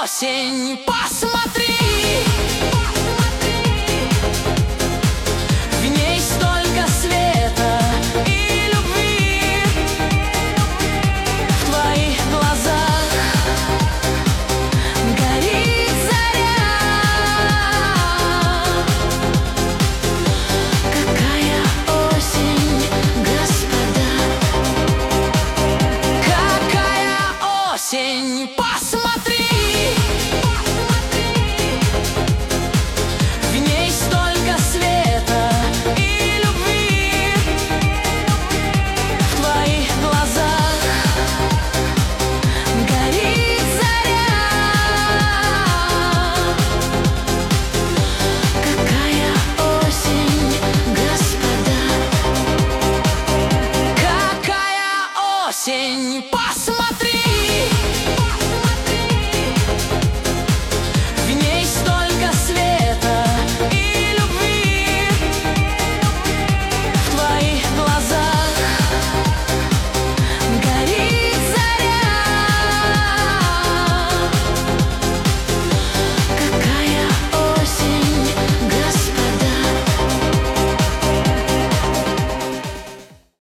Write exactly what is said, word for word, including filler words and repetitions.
осень, посмотри. В ней столько света и любви. В твоих глазах горит заря. Какая осень, господа, какая осень, посмотри.